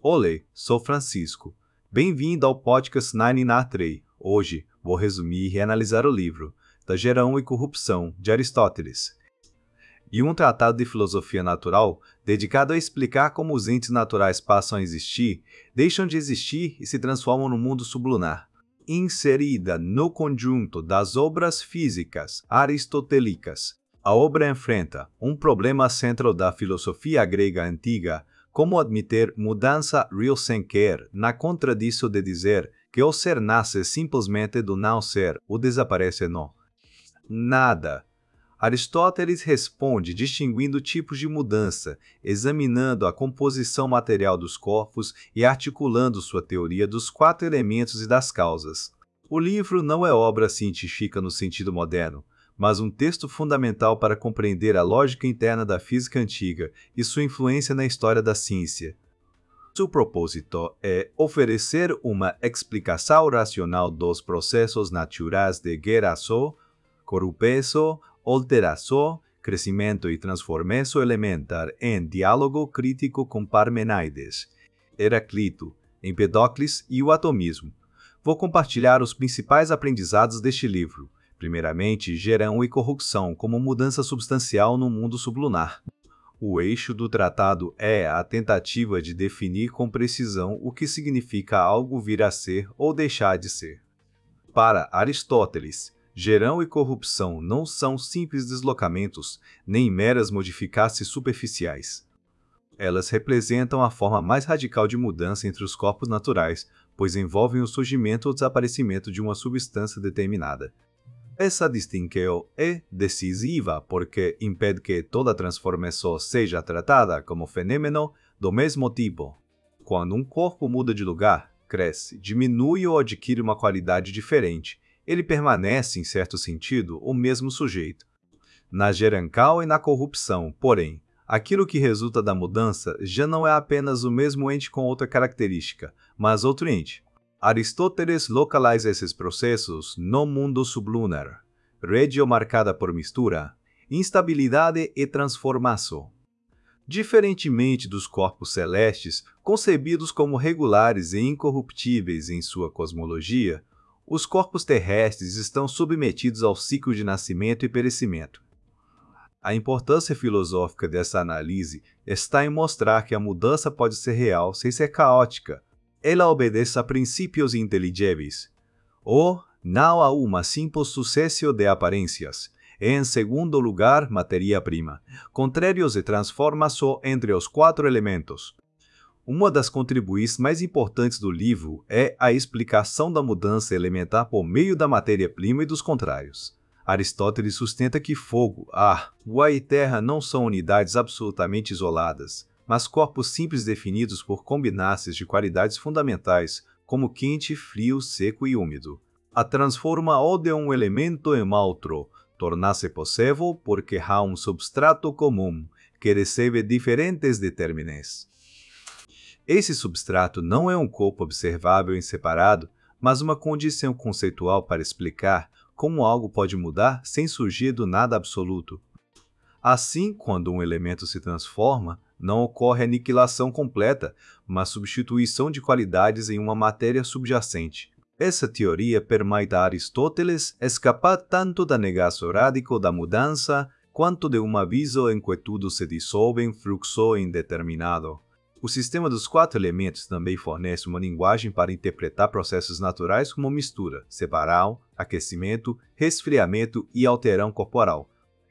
Olá, sou Francisco. Bem-vindo ao podcast 993. Hoje, vou resumir e analisar o livro Da Geração e Corrupção, de Aristóteles, e um tratado de filosofia natural dedicado a explicar como os entes naturais passam a existir, deixam de existir e se transformam no mundo sublunar. Inserida no conjunto das obras físicas aristotélicas, a obra enfrenta um problema central da filosofia grega antiga, como admitir mudança real sem querer, na contradição de dizer que o ser nasce simplesmente do não ser ou desaparece no nada. Aristóteles responde distinguindo tipos de mudança, examinando a composição material dos corpos e articulando sua teoria dos 4 elementos e das causas. O livro não é obra científica no sentido moderno, mas um texto fundamental para compreender a lógica interna da física antiga e sua influência na história da ciência. Seu propósito é oferecer uma explicação racional dos processos naturais de geração, corrupção, alteração, crescimento e transformação elementar em diálogo crítico com Parmênides, Heraclito, Empedocles e o atomismo. Vou compartilhar os principais aprendizados deste livro. Primeiramente, geração e corrupção como mudança substancial no mundo sublunar. O eixo do tratado é a tentativa de definir com precisão o que significa algo vir a ser ou deixar de ser. Para Aristóteles, geração e corrupção não são simples deslocamentos, nem meras modificações superficiais. Elas representam a forma mais radical de mudança entre os corpos naturais, pois envolvem o surgimento ou desaparecimento de uma substância determinada. Essa distinção é decisiva porque impede que toda transformação seja tratada como fenômeno do mesmo tipo. Quando um corpo muda de lugar, cresce, diminui ou adquire uma qualidade diferente, ele permanece, em certo sentido, o mesmo sujeito. Na geração e na corrupção, porém, aquilo que resulta da mudança já não é apenas o mesmo ente com outra característica, mas outro ente. Aristóteles localiza esses processos no mundo sublunar, região marcada por mistura, instabilidade e transformação. Diferentemente dos corpos celestes, concebidos como regulares e incorruptíveis em sua cosmologia, os corpos terrestres estão submetidos ao ciclo de nascimento e perecimento. A importância filosófica dessa análise está em mostrar que a mudança pode ser real sem ser caótica. Ela obedece a princípios inteligíveis. Ou não há uma simples sucessão de aparências. Em segundo lugar, matéria-prima, contrários e transformação entre os 4 elementos. Uma das contribuições mais importantes do livro é a explicação da mudança elementar por meio da matéria-prima e dos contrários. Aristóteles sustenta que fogo, ar, água e terra não são unidades absolutamente isoladas, mas corpos simples definidos por combinações de qualidades fundamentais, como quente, frio, seco e úmido. A transformação de um elemento em outro torna-se possível porque há um substrato comum que recebe diferentes determinantes. Esse substrato não é um corpo observável em separado, mas uma condição conceitual para explicar como algo pode mudar sem surgir do nada absoluto. Assim, quando um elemento se transforma, não ocorre aniquilação completa, mas substituição de qualidades em uma matéria subjacente. Essa teoria permite a Aristóteles escapar tanto da negação radical da mudança, quanto de um aviso em que tudo se dissolve em fluxo indeterminado. O sistema dos 4 elementos também fornece uma linguagem para interpretar processos naturais como mistura, separação, aquecimento, resfriamento e alteração corporal.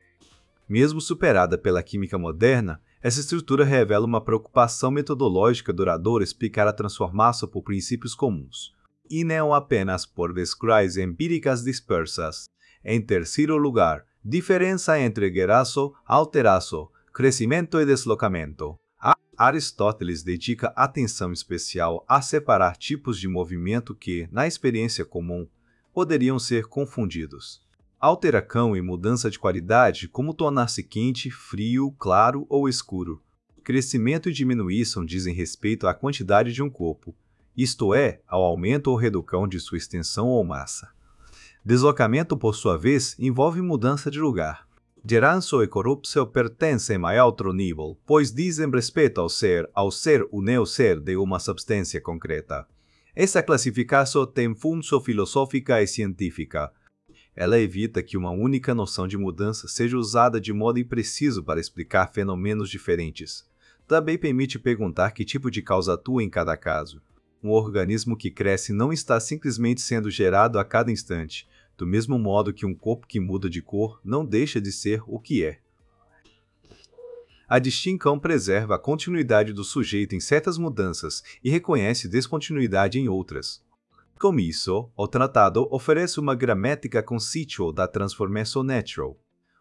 Mesmo superada pela química moderna, essa estrutura revela uma preocupação metodológica duradoura explicar a transformação por princípios comuns, e não apenas por descrenças empíricas dispersas. Em terceiro lugar, diferença entre geração, alteração, crescimento e deslocamento. Aristóteles dedica atenção especial a separar tipos de movimento que, na experiência comum, poderiam ser confundidos. Alteração e mudança de qualidade, como tornar-se quente, frio, claro ou escuro. Crescimento e diminuição dizem respeito à quantidade de um corpo, isto é, ao aumento ou redução de sua extensão ou massa. Deslocamento, por sua vez, envolve mudança de lugar. Geranço e corrupção pertencem a outro nível, pois dizem respeito ao ser o neo-ser de uma substância concreta. Essa classificação tem função filosófica e científica. Ela evita que uma única noção de mudança seja usada de modo impreciso para explicar fenômenos diferentes. Também permite perguntar que tipo de causa atua em cada caso. Um organismo que cresce não está simplesmente sendo gerado a cada instante, do mesmo modo que um corpo que muda de cor não deixa de ser o que é. A distinção preserva a continuidade do sujeito em certas mudanças e reconhece descontinuidade em outras. Com isso, o tratado oferece uma gramática conceitual da transformação natural.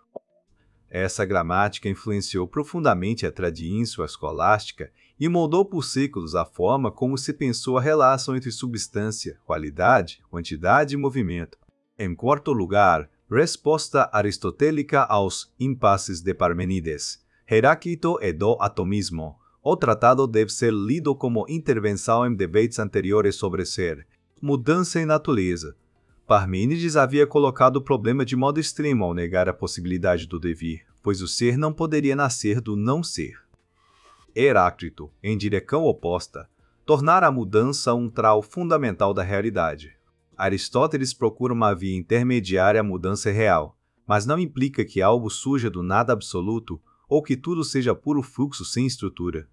Essa gramática influenciou profundamente a tradição escolástica e moldou por séculos a forma como se pensou a relação entre substância, qualidade, quantidade e movimento. Em quarto lugar, resposta aristotélica aos impasses de Parmênides, Heráclito e do atomismo. O tratado deve ser lido como intervenção em debates anteriores sobre ser, mudança e natureza. Parmênides havia colocado o problema de modo extremo ao negar a possibilidade do devir, pois o ser não poderia nascer do não ser. Heráclito, em direção oposta, tornara a mudança um trau fundamental da realidade. Aristóteles procura uma via intermediária à mudança real, mas não implica que algo surja do nada absoluto ou que tudo seja puro fluxo sem estrutura.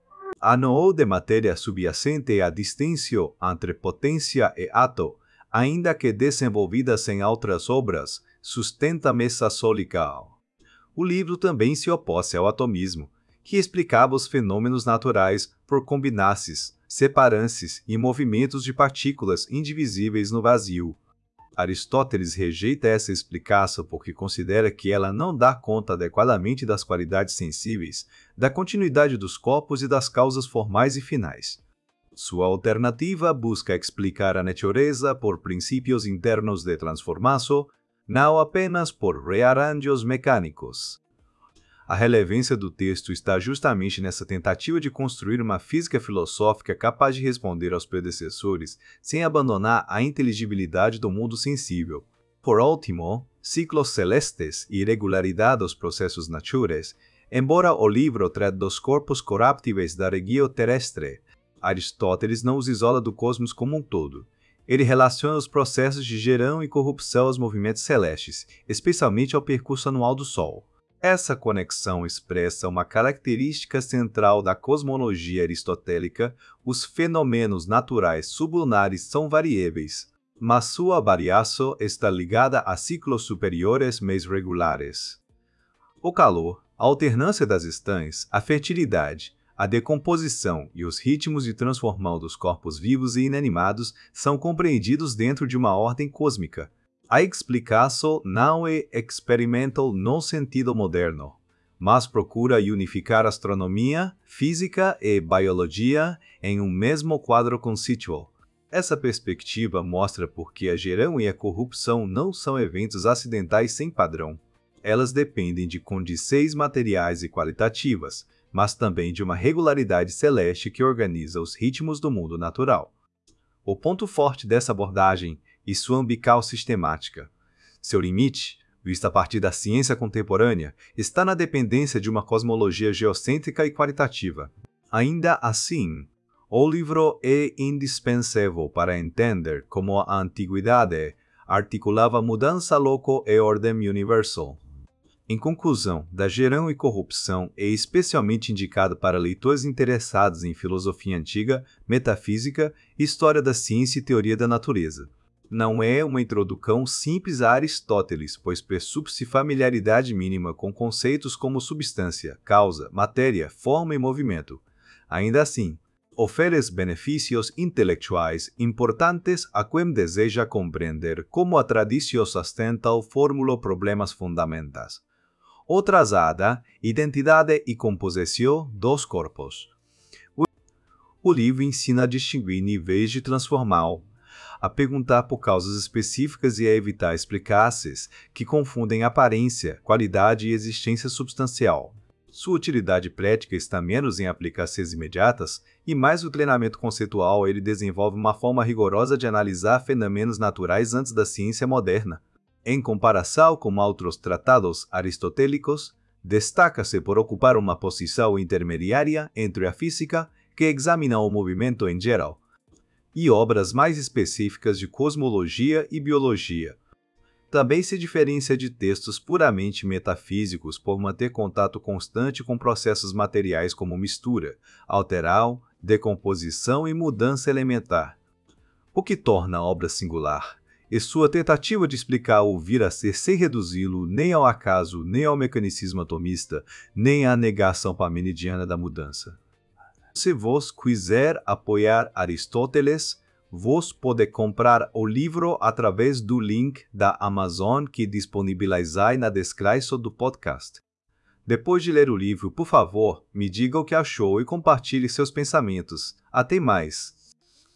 A noção de matéria subjacente à distinção entre potência e ato, ainda que desenvolvida sem outras obras, sustenta a mesa solical. O livro também se opõe ao atomismo, que explicava os fenômenos naturais por combinanças, separanças e movimentos de partículas indivisíveis no vazio. Aristóteles rejeita essa explicação porque considera que ela não dá conta adequadamente das qualidades sensíveis, da continuidade dos corpos e das causas formais e finais. Sua alternativa busca explicar a natureza por princípios internos de transformação, não apenas por rearranjos mecânicos. A relevância do texto está justamente nessa tentativa de construir uma física filosófica capaz de responder aos predecessores sem abandonar a inteligibilidade do mundo sensível. Por último, ciclos celestes e irregularidade dos processos naturais. Embora o livro trate dos corpos corruptíveis da região terrestre, Aristóteles não os isola do cosmos como um todo. Ele relaciona os processos de geração e corrupção aos movimentos celestes, especialmente ao percurso anual do Sol. Essa conexão expressa uma característica central da cosmologia aristotélica: os fenômenos naturais sublunares são variáveis, mas sua variação está ligada a ciclos superiores mais regulares. O calor, a alternância das estações, a fertilidade, a decomposição e os ritmos de transformação dos corpos vivos e inanimados são compreendidos dentro de uma ordem cósmica. A explicação não é experimental no sentido moderno, mas procura unificar astronomia, física e biologia em um mesmo quadro conceitual. Essa perspectiva mostra por que a geração e a corrupção não são eventos acidentais sem padrão. Elas dependem de condições materiais e qualitativas, mas também de uma regularidade celeste que organiza os ritmos do mundo natural. O ponto forte dessa abordagem e sua umbilical sistemática. Seu limite, visto a partir da ciência contemporânea, está na dependência de uma cosmologia geocêntrica e qualitativa. Ainda assim, o livro é indispensável para entender como a antiguidade articulava mudança local e ordem universal. Em conclusão, da geração e corrupção é especialmente indicado para leitores interessados em filosofia antiga, metafísica, história da ciência e teoria da natureza. Não é uma introdução simples a Aristóteles, pois pressupõe familiaridade mínima com conceitos como substância, causa, matéria, forma e movimento. Ainda assim, oferece benefícios intelectuais importantes a quem deseja compreender como a tradição ocidental formulou problemas fundamentais. O trazada, identidade e composição dos corpos. O livro ensina a distinguir níveis de transformação, a perguntar por causas específicas e a evitar explicações que confundem aparência, qualidade e existência substancial. Sua utilidade prática está menos em aplicações imediatas e mais no treinamento conceitual. Ele desenvolve uma forma rigorosa de analisar fenômenos naturais antes da ciência moderna. Em comparação com outros tratados aristotélicos, destaca-se por ocupar uma posição intermediária entre a física, que examina o movimento em geral, e obras mais específicas de cosmologia e biologia. Também se diferencia de textos puramente metafísicos por manter contato constante com processos materiais como mistura, alterar, decomposição e mudança elementar, o que torna a obra singular. E sua tentativa de explicar o vir a ser sem reduzi-lo nem ao acaso, nem ao mecanicismo atomista, nem à negação parmenidiana da mudança. Se vos quiser apoiar Aristóteles, vos pode comprar o livro através do link da Amazon que disponibilizei na descrição do podcast. Depois de ler o livro, por favor, me diga o que achou e compartilhe seus pensamentos. Até mais!